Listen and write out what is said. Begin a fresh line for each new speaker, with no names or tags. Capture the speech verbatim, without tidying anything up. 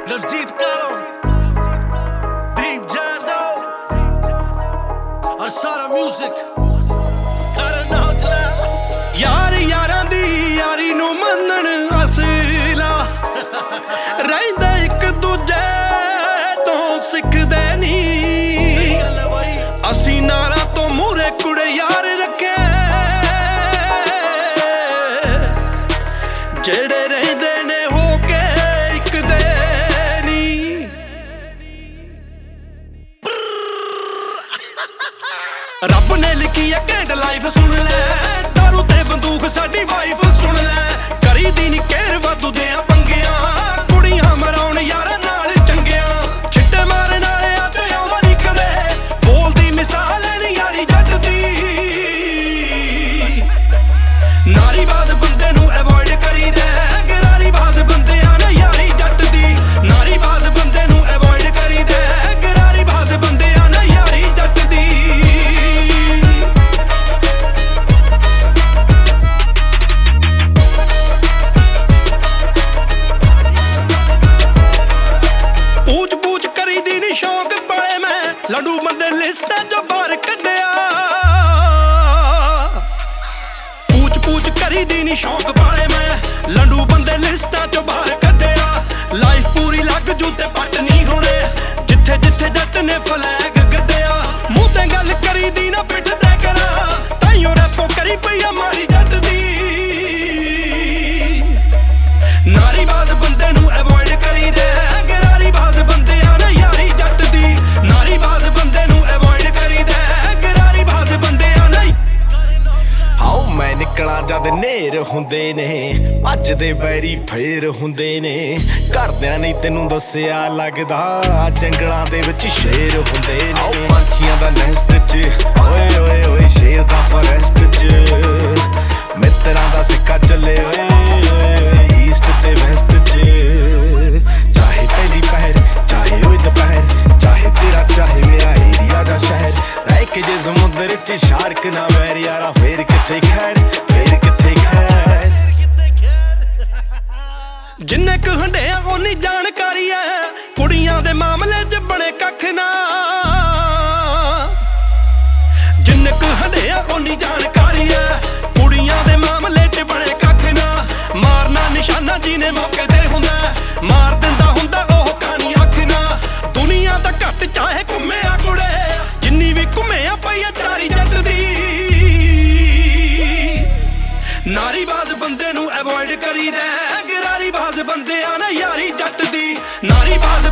Navjeet Kalam, Deep Jando, और सारा music
यार यारां दी यारी नूं मनण असला रहिंदा इक दूजे तो सिखदे नहीं असीं नारां तो मूहरे कुड़े यार रखे जेड़े रहिंदे ने हो के इक दे नहीं रब ने लिखी है घैंट लाइफ सुन ले दारू ते बंदूक साडी वाइफ सुन ले करी दी नी केयर वादू देआं पंगियां कुड़ियां मराउण यारां नाल चंगियां छिट्टे मारन आले आ ते आउंदा नी कदे बोलदी मिसाल नी यारी जट दी नारीवाद बंदे नूं अवॉइड करी दे गरारीबाज बंदियां ने यारी जट दी नारीवाद बंदे नूं अवॉइड करी दे गरारीबाज बंदियां ने यारी जट दी शौक पाए मैं लड्डू बंदे लिस्टां चों बाहर कड्डिया पूछ पूछ करी दी नी शौक पाए मैं लड्डू बंदे लिस्टां चों बाहर कड्डिया लाइफ पूरी लग जू ते पट नहीं होने जिथे जिथे जट ने फ्लैग गड्डिया मूंह ते गल करी दी ना पिठ ते करा ताइयों रैपो करी पई आ मारी जट दी नारीवाद बंदे नूं अवॉइड करी दे गरारीबाज बंदियां ने यारी जट दी नारीवाद बंदे नूं अवॉइड करी दे गरारीबाज बंदियां ने आओ मैं निकला जद नेर हुंदे ने अज दे बैरी फेर हुंदे ने घरदियां ने तैनूं दस्सिया लगदा जंगलां दे विच शेर हुंदे ने आओ पंछियां दा नेस्ट च ओए ओए ओए शेर दा फॉरेस्ट च मित्रां दा सिक्का चले ओए ईस्ट ते वेस्ट च चाहे पहली पहर चाहे ओए दोपहर चाहे तेरा चाहे मेरा एरिया दा शहर रह के जे समुंदर च शार्क ना वैर यारा फेर किथे खैर फेर किथे खैर जिन्ने क हंडिया ओनी जानकारी है कुड़ियां दे मामले च बने कख ना जिन्ने क हंडिया ओनी जानकारी है कुड़ियां दे मामले च बने कख ना मारना निशाना जिने मौके ते हुंदा मार दिंदा हुंदा ओह कानी अख ना दुनिया दा घट चाहे घुम्मिया कुड़े जिन्नी भी घुम्मिया पई आ चारी जट दी नारीबाज बंदे नूं अवॉइड करी दे गरारीबाज बंदियां ने यारी जट दी नारीबाज